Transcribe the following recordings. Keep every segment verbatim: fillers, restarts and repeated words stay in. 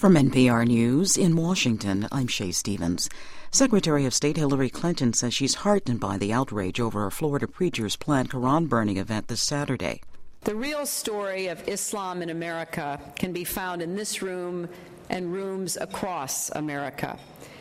From N P R News in Washington, I'm Shay Stevens. Secretary of State Hillary Clinton says she's heartened by the outrage over a Florida preacher's planned Quran burning event this Saturday. The real story of Islam in America can be found in this room and rooms across America.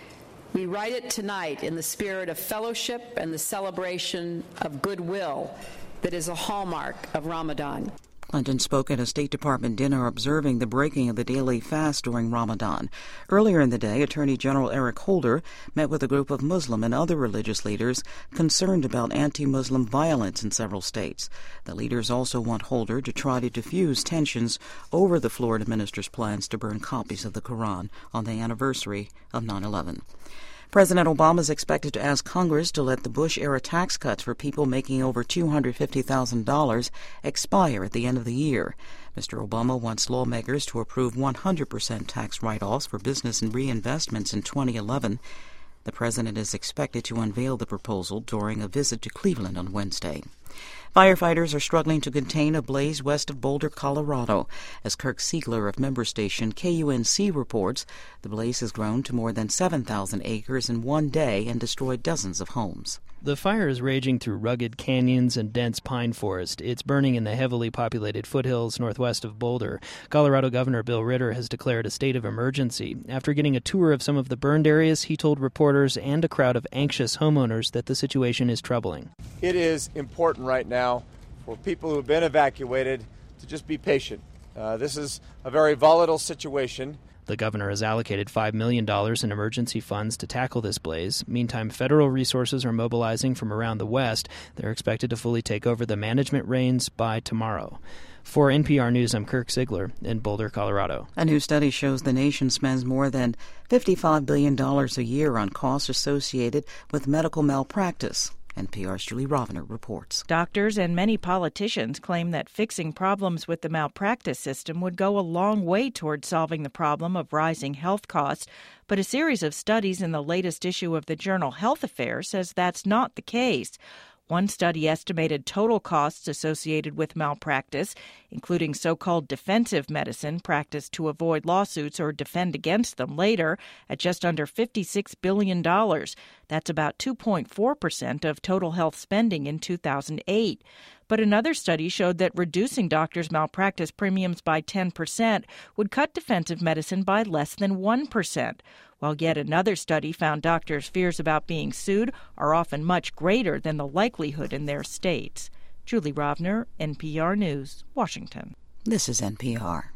We write it tonight in the spirit of fellowship and the celebration of goodwill that is a hallmark of Ramadan. Clinton spoke at a State Department dinner observing the breaking of the daily fast during Ramadan. Earlier in the day, Attorney General Eric Holder met with a group of Muslim and other religious leaders concerned about anti-Muslim violence in several states. The leaders also want Holder to try to diffuse tensions over the Florida minister's plans to burn copies of the Quran on the anniversary of nine eleven. President Obama is expected to ask Congress to let the Bush-era tax cuts for people making over two hundred fifty thousand dollars expire at the end of the year. Mister Obama wants lawmakers to approve one hundred percent tax write-offs for business and reinvestments in twenty eleven. The president is expected to unveil the proposal during a visit to Cleveland on Wednesday. Firefighters are struggling to contain a blaze west of Boulder, Colorado. As Kirk Siegler of member station K U N C reports, the blaze has grown to more than seven thousand acres in one day and destroyed dozens of homes. The fire is raging through rugged canyons and dense pine forest. It's burning in the heavily populated foothills northwest of Boulder. Colorado Governor Bill Ritter has declared a state of emergency. After getting a tour of some of the burned areas, he told reporters and a crowd of anxious homeowners that the situation is troubling. It is important right now for people who have been evacuated to just be patient. Uh, this is a very volatile situation. The governor has allocated five million dollars in emergency funds to tackle this blaze. Meantime, federal resources are mobilizing from around the West. They're expected to fully take over the management reins by tomorrow. For N P R News, I'm Kirk Siegler in Boulder, Colorado. A new study shows the nation spends more than fifty-five billion dollars a year on costs associated with medical malpractice. N P R's Julie Rovner reports. Doctors and many politicians claim that fixing problems with the malpractice system would go a long way toward solving the problem of rising health costs. But a series of studies in the latest issue of the journal Health Affairs says that's not the case. One study estimated total costs associated with malpractice, including so-called defensive medicine practiced to avoid lawsuits or defend against them later, at just under fifty-six billion dollars. That's about two point four percent of total health spending in two thousand eight. But another study showed that reducing doctors' malpractice premiums by ten percent would cut defensive medicine by less than one percent. While yet another study found doctors' fears about being sued are often much greater than the likelihood in their states. Julie Rovner, N P R News, Washington. This is N P R.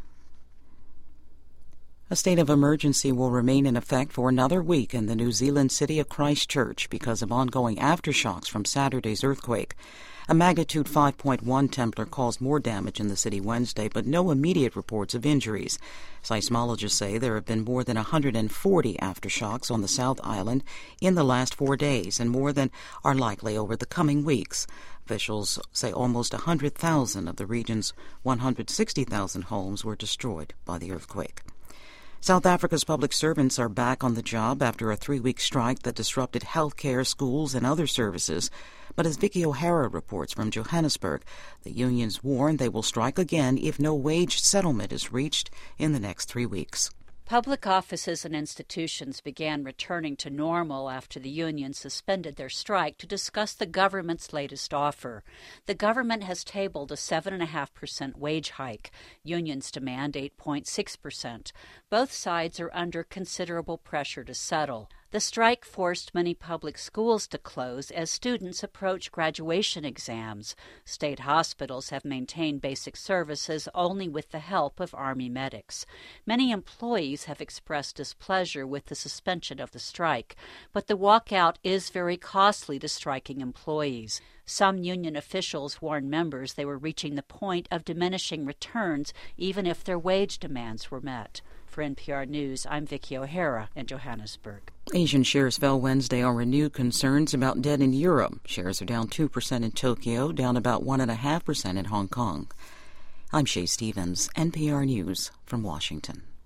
A state of emergency will remain in effect for another week in the New Zealand city of Christchurch because of ongoing aftershocks from Saturday's earthquake. A magnitude five point one Templar caused more damage in the city Wednesday, but no immediate reports of injuries. Seismologists say there have been more than one hundred forty aftershocks on the South Island in the last four days, and more than are likely over the coming weeks. Officials say almost one hundred thousand of the region's one hundred sixty thousand homes were destroyed by the earthquake. South Africa's public servants are back on the job after a three-week strike that disrupted health care, schools, and other services. But as Vicky O'Hara reports from Johannesburg, the unions warn they will strike again if no wage settlement is reached in the next three weeks. Public offices and institutions began returning to normal after the union suspended their strike to discuss the government's latest offer. The government has tabled a seven point five percent wage hike. Unions demand eight point six percent. Both sides are under considerable pressure to settle. The strike forced many public schools to close as students approach graduation exams. State hospitals have maintained basic services only with the help of Army medics. Many employees have expressed displeasure with the suspension of the strike, but the walkout is very costly to striking employees. Some union officials warned members they were reaching the point of diminishing returns even if their wage demands were met. For N P R News, I'm Vicky O'Hara in Johannesburg. Asian shares fell Wednesday on renewed concerns about debt in Europe. Shares are down two percent in Tokyo, down about one point five percent in Hong Kong. I'm Shay Stevens, N P R News from Washington.